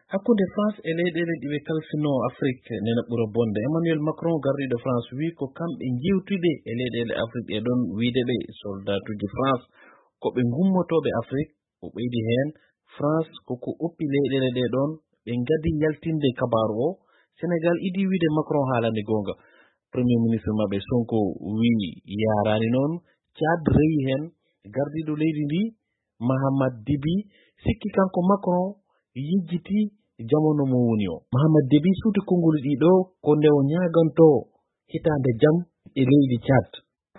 hakkunde France e leyɗele ɗiɓe kalfino Afrique nena ɓura bonde. Emmanuel Macron gardiɗo France wi ko kamɓe jewtude e leyɗele Afrique e ɗon wiide ɓe soldatuji France ko ɓe gummotoɓe Afrique. O ɓeydi hen France koko oppi leyɗele ɗe ɗon ɓe gadi yaltinde kabaru o. Sénégal idi wiide Macron haalani gonga. Premier ministre mabɓe Sonko wi yarani noon. Tchad reyi hen gardiɗo leydi ndi Mahamad Déby sikki kanko Macron yejjiti jamono mo woni o. Mahamad Déby suuti konngol ɗiɗo ko nde o ñaganto hitande jam e leydi Tchad.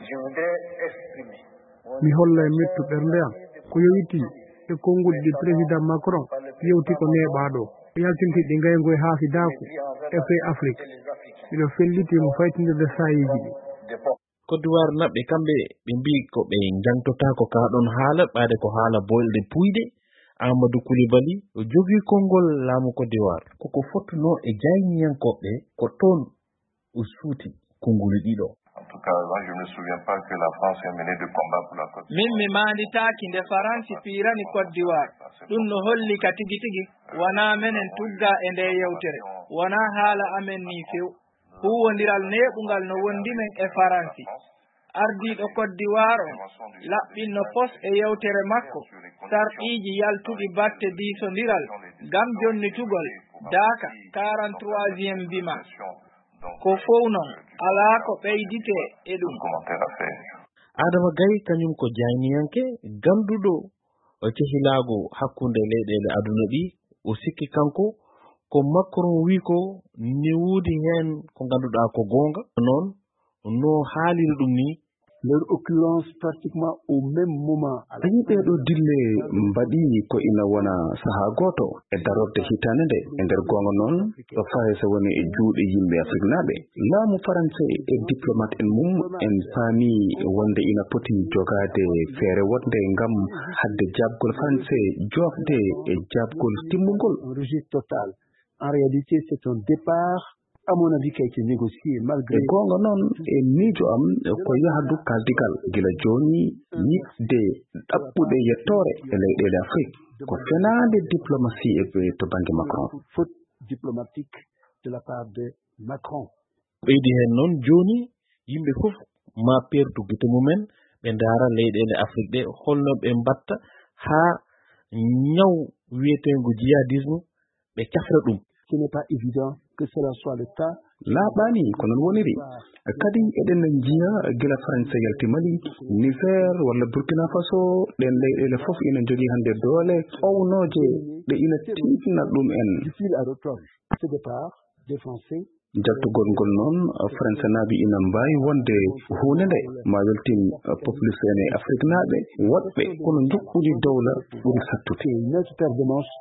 Mi holla e mettu ɓernde am ko yowiti e konngol ɗi président Macron yewti ko neɓaɗo yaltinti ɗi ngaygoye haafidaku e fey Afrique ino felliti mo faytinirde sayiji ɗi. Côte d'Ivoire naɓɓe kamɓe ɓe mbi ko ɓe jangtotako ka ɗon haala ɓaade ko haala boyɗe puyɗe. Amadou Koulibaly o jogui konngol laamu Côte d'Ivoire koko fottuno e jayniyankoɓe ko toon o suuti konngol ɗiɗo. Min mi manditaki nde Faransi pirani Côte d'Ivoire. Ɗum no holli ka tigi tigi wona menen tugga e nde yewtere wona haala amen ni few. Huwodiral neɓugal no wondimen e Faransi. Ardiɗo Côte d'Ivoire o laɓɓinno pos e yewtere makko sarɗiji yaltuɗi batte diisodiral gam jonnitugol Daka 43e bima ko fow non ala ko ɓeydite e ɗum. Adama Gaye kañum ko jayniyanke ganduɗo cehilago hakkunde leyɗele aduna ɗi. O sikki kanko ko Macron wi ko ne woodi hen ko ganduɗa ko gonga noon no haaliri ɗum ni. Leur occurrence pratiquement au même moment. Ayi ɓeɗo dille mbaɗi ko ina wona saha goto e darorde hitande nde e nder gonga noon ɗo faye so woni e juuɗe yimɓe Afrique naɓe. Laamu Français e diplomate en mum en faami wonde ina poti jogade feere wonde ngam hadde jabgol Français jofde e jabgol timmugol. Un registre total. En réalité, c'est un départ, à mon avis, qui a été négocié malgré. Gonga non e miijo am ko yahdu kaldigal gila joni yiɗde ɗaɓɓude yettore e leyɗele Afrique ko fenade diplomatie e to banggue Macron. Faute diplomatique de la part de Macron. Ɓeydi hen noon joni yimɓe fof ma perdu gite mumen ɓe ndaara leyɗele Afrique ɗe holno ɓe mbatta ha ñaw wiyetengo djihadisme ɓe cafra ɗum. Ce n'est pas évident que cela soit le cas. Laaɓani ko non woniri kadi eɗen jiya gila France yalti Mali, Niger walla Burkina Faso ɗen leyɗele fof ina jogui hande doole ownoje ɗe ina tifna ɗum en. Du fil à retordre ce départ des Français. Jaltugol ngol noon France naaɓe ina mbawi wonde hunde nde ma weltin populiste en e Afrique naaɓe woɗɓe kono juɓɓudi dowla ɓuri sattude. Une autre paire de manches.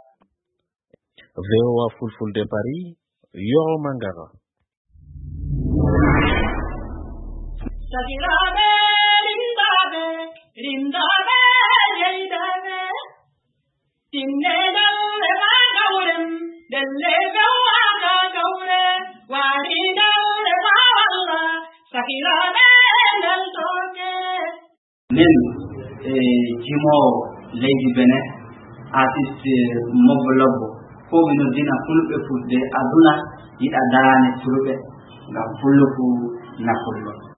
VOA Fulfulde Paris, Yoro Mangara. Min jimo leydi Benin artiste Mobbo Lobbo ko mino dina fulɓe fulde aduna yiɗa daane fulɓe ngam fullo fu nafullo.